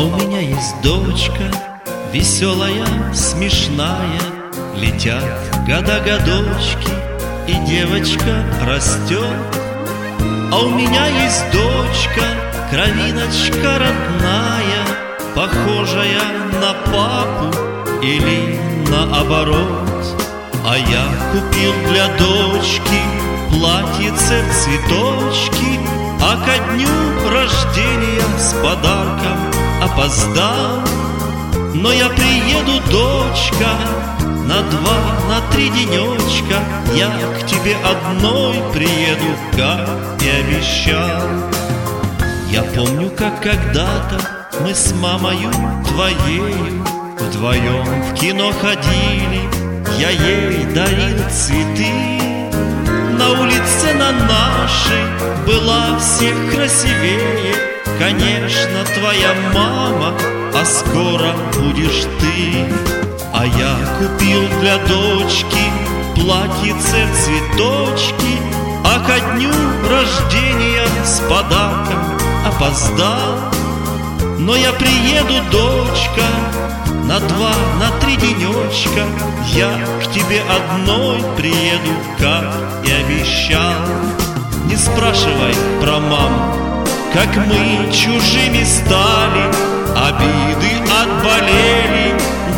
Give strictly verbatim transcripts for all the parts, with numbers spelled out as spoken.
у меня есть дочка, веселая, смешная. Летят года-годочки, и девочка растет. А у меня есть дочка, кровиночка родная, похожая на папу или наоборот. А я купил для дочки платьице в цветочки, а ко дню рождения с подарком опоздал. Но я приеду, дочка, на два, на три денечка. Я к тебе одной приеду, как и обещал. Я помню, как когда-то мы с мамою твоею вдвоем в кино ходили. Я ей дарил цветы. На улице на нашей была всех красивее, конечно, твоя мама, а скоро будешь ты. А я купил для дочки платьице в цветочки, а ко дню рождения с подарком опоздал. Но я приеду, дочка, на два, на три денечка. Я к тебе одной приеду, как и обещал. Не спрашивай про маму, как мы чужими стали, обиды отболели,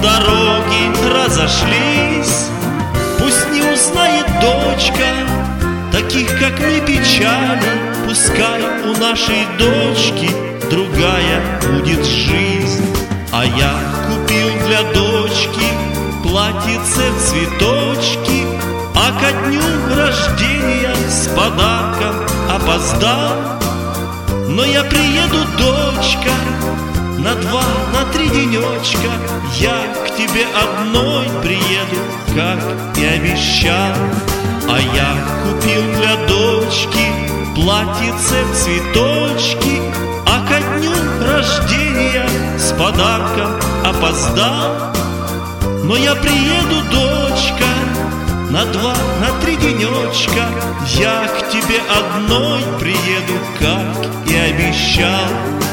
дороги разошлись. Пусть не узнает дочка таких, как мы, печали. Пускай у нашей дочки другая будет жизнь. А я купил для дочки платьице в цветочки, а ко дню рождения с подарком опоздал. Но я приеду, дочка, на два, на три денечка. Я к тебе одной приеду, как и обещал. А я купил для дочки платьице в цветочки, а ко дню рождения с подарком опоздал. Но я приеду, дочка, на два, на три денечка. Я к тебе одной приеду, как и обещал.